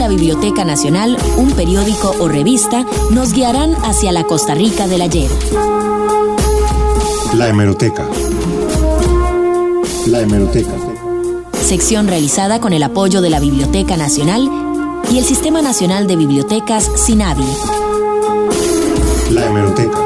la Biblioteca Nacional, un periódico o revista, nos guiarán hacia la Costa Rica del ayer. La hemeroteca. La hemeroteca. Sección realizada con el apoyo de la Biblioteca Nacional y el Sistema Nacional de Bibliotecas, SINABI. La hemeroteca.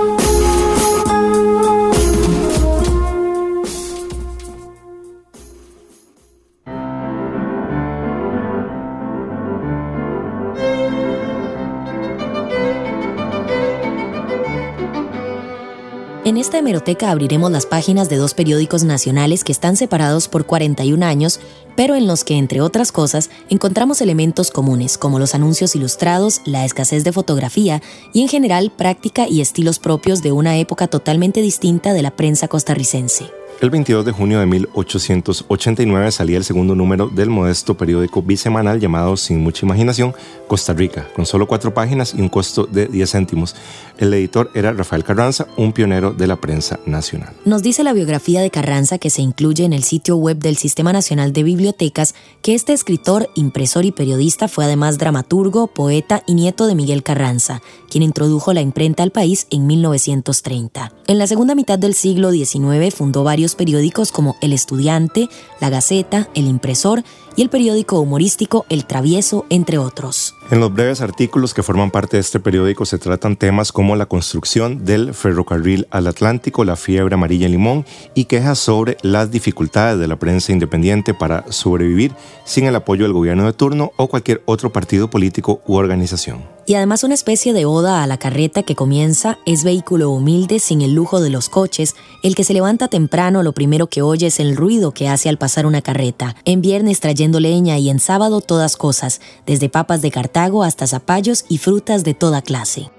En esta hemeroteca abriremos las páginas de dos periódicos nacionales que están separados por 41 años, pero en los que, entre otras cosas, encontramos elementos comunes, como los anuncios ilustrados, la escasez de fotografía y, en general, práctica y estilos propios de una época totalmente distinta de la prensa costarricense. El 22 de junio de 1889 salía el segundo número del modesto periódico bisemanal llamado, sin mucha imaginación, Costa Rica, con solo 4 páginas y un costo de 10 céntimos. El editor era Rafael Carranza, un pionero de la prensa nacional. Nos dice la biografía de Carranza, que se incluye en el sitio web del Sistema Nacional de Bibliotecas, que este escritor, impresor y periodista fue además dramaturgo, poeta y nieto de Miguel Carranza, quien introdujo la imprenta al país en 1930. En la segunda mitad del siglo XIX fundó varios periódicos como El Estudiante, La Gaceta, El Impresor y el periódico humorístico El Travieso, entre otros. En los breves artículos que forman parte de este periódico se tratan temas como la construcción del ferrocarril al Atlántico, la fiebre amarilla en Limón y quejas sobre las dificultades de la prensa independiente para sobrevivir sin el apoyo del gobierno de turno o cualquier otro partido político u organización. Y además una especie de oda a la carreta que comienza: es vehículo humilde sin el lujo de los coches, el que se levanta temprano lo primero que oye es el ruido que hace al pasar una carreta, en viernes trayendo leña y en sábado todas cosas, desde papas de Cartago hasta zapallos y frutas de toda clase.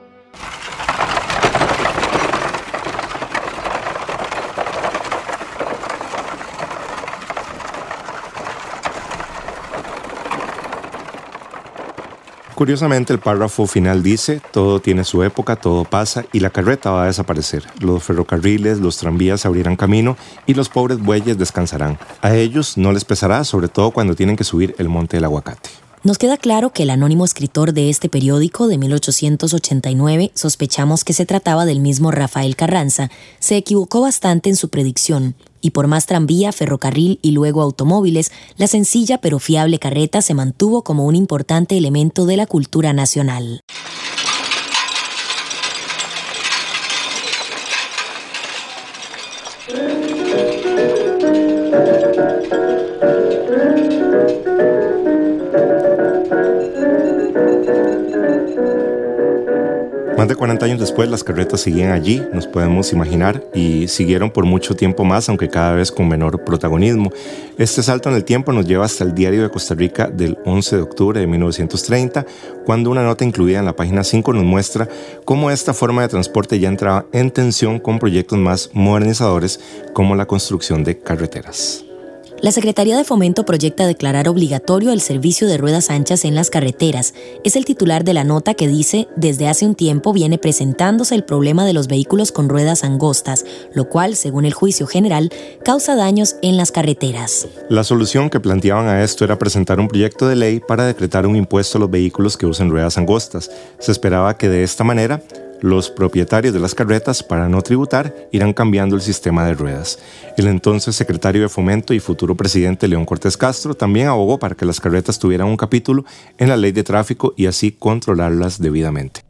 Curiosamente, el párrafo final dice: todo tiene su época, todo pasa y la carreta va a desaparecer. Los ferrocarriles, los tranvías abrirán camino y los pobres bueyes descansarán. A ellos no les pesará, sobre todo cuando tienen que subir el monte del aguacate. Nos queda claro que el anónimo escritor de este periódico de 1889, sospechamos que se trataba del mismo Rafael Carranza, se equivocó bastante en su predicción. Y por más tranvía, ferrocarril y luego automóviles, la sencilla pero fiable carreta se mantuvo como un importante elemento de la cultura nacional. Más de 40 años después, las carretas seguían allí, nos podemos imaginar, y siguieron por mucho tiempo más, aunque cada vez con menor protagonismo. Este salto en el tiempo nos lleva hasta el Diario de Costa Rica del 11 de octubre de 1930, cuando una nota incluida en la página 5 nos muestra cómo esta forma de transporte ya entraba en tensión con proyectos más modernizadores, como la construcción de carreteras. La Secretaría de Fomento proyecta declarar obligatorio el servicio de ruedas anchas en las carreteras. Es el titular de la nota que dice: desde hace un tiempo viene presentándose el problema de los vehículos con ruedas angostas, lo cual, según el juicio general, causa daños en las carreteras. La solución que planteaban a esto era presentar un proyecto de ley para decretar un impuesto a los vehículos que usen ruedas angostas. Se esperaba que de esta manera los propietarios de las carretas, para no tributar, irán cambiando el sistema de ruedas. El entonces secretario de Fomento y futuro presidente León Cortés Castro también abogó para que las carretas tuvieran un capítulo en la ley de tráfico y así controlarlas debidamente.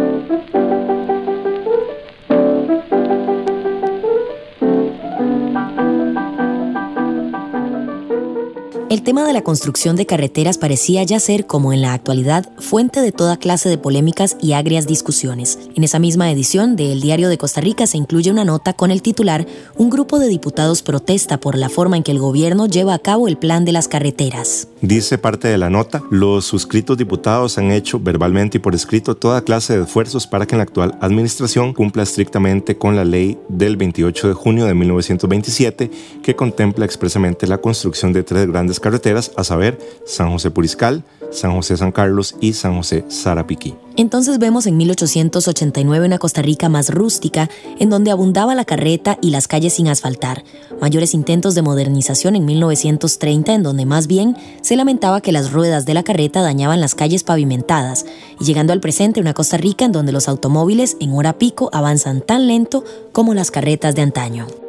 El tema de la construcción de carreteras parecía ya ser, como en la actualidad, fuente de toda clase de polémicas y agrias discusiones. En esa misma edición de El Diario de Costa Rica se incluye una nota con el titular: un grupo de diputados protesta por la forma en que el gobierno lleva a cabo el plan de las carreteras. Dice parte de la nota: los suscritos diputados han hecho verbalmente y por escrito toda clase de esfuerzos para que en la actual administración cumpla estrictamente con la ley del 28 de junio de 1927 que contempla expresamente la construcción de 3 grandes carreteras, a saber, San José Puriscal, San José San Carlos y San José Sarapiquí. Entonces vemos en 1889 una Costa Rica más rústica, en donde abundaba la carreta y las calles sin asfaltar. Mayores intentos de modernización en 1930, en donde más bien se lamentaba que las ruedas de la carreta dañaban las calles pavimentadas. Y llegando al presente, una Costa Rica en donde los automóviles en hora pico avanzan tan lento como las carretas de antaño.